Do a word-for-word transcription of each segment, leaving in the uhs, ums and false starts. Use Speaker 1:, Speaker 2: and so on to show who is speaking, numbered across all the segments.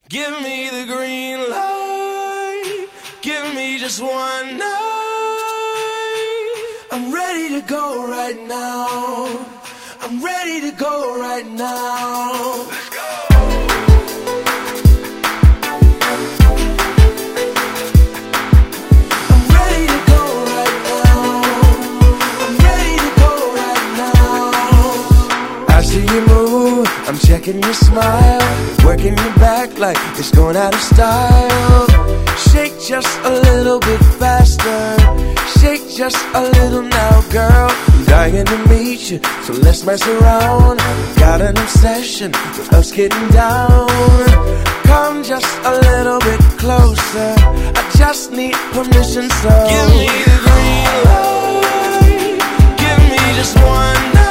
Speaker 1: Give me the green light. Give me just one night. I'm ready to go right now. I'm ready to go right now. Let's go. I'm ready to go right now. I'm ready to go right now. I see you move, I'm checking your smile, working your back like it's going out of style. Shake just a little bit faster, shake just a little now, girl. I'm dying to meet you, so let's mess around. Got an obsession with us getting down. Come just a little bit closer, I just need permission, so give me the green light. Give me just one night.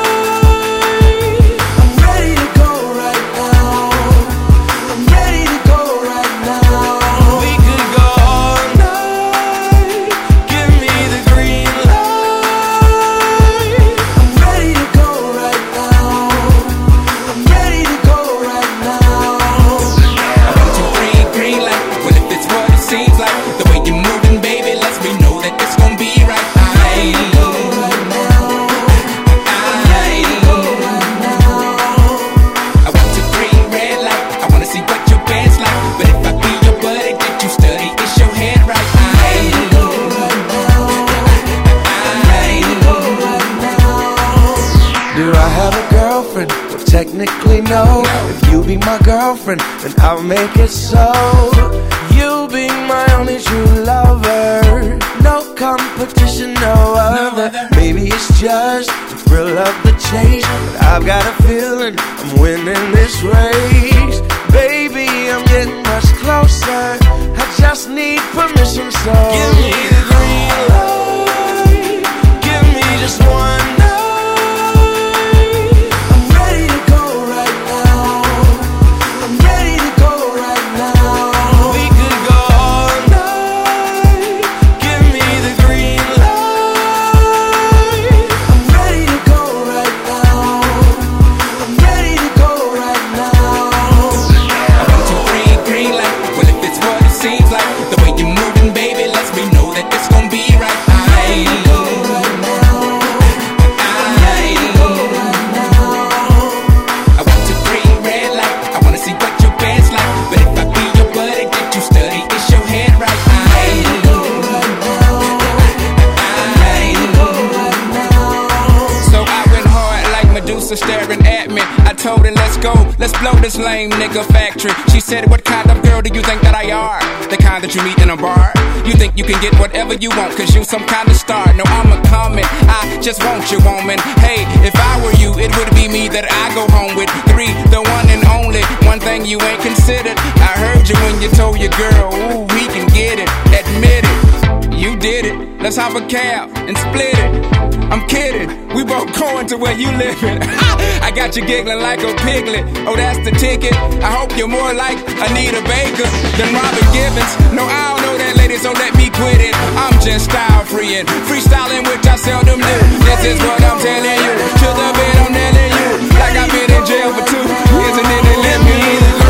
Speaker 1: I'm ready to go right now. I'm ready to go right now. We could go all night. Give me the green light. I'm ready to go right now. I'm ready to go right now.
Speaker 2: One, two, three, green light. Well, if it's what it seems like, the way you're moving, baby, lets me know that it's gonna be right. I
Speaker 1: Go right now. Ready to go right now.
Speaker 2: I want two, three, red light. I wanna see what your band's like. But if I be your buddy, did you study? Is your head right? I
Speaker 1: Go right now. Ready to go right now. Do I have a girlfriend? Well, technically no. If you be my girlfriend, then I'll make it so. You'll be my only true lover. No competition, no other. Maybe it's just the thrill of the chase, but I've got a feeling I'm winning this race. Baby, I'm getting much closer. I just need permission, so give me the green light. Give me just one night. I'm ready to go right now. I'm ready to go right now. We could go all night. Give me the green light. I'm ready to go right now. I'm ready to go right now.
Speaker 2: One, two, three, green light. Well, if it's what it seems like, the way you're moving, baby, lets me know that it's gonna be right. I
Speaker 1: Go right now. Go right now.
Speaker 2: I want two, three, red light. I wanna see what your band's like. But if I be your buddy, did you study? Is your head right? I
Speaker 1: Go right now. Go right now.
Speaker 2: So I went hard like Medusa staring at me. I told her, let's go, let's blow this lame nigga factory. She said, what kind of girl do you think that I are? The kind that you meet in a bar? You think you can get whatever you want, cause you some kind of star. No, I'm a comet, I just want you, woman. Hey, if I were you, it would be me that I go home with. Three, the one and only, one thing you ain't considered. I heard you when you told your girl, ooh, we can get it. Admit it, you did it. Let's hop a cab and split it. I'm kidding, we both going to where you living. I got you giggling like a piglet. Oh, that's the ticket. I hope you're more like Anita Baker than Robin Givens. No, I don't know that lady, so let me quit it. I'm just style freeing, freestyling, which I seldom do. This is what I'm telling you. To the bed, I'm nailing you. Like I've been in jail for two years and then they let me in.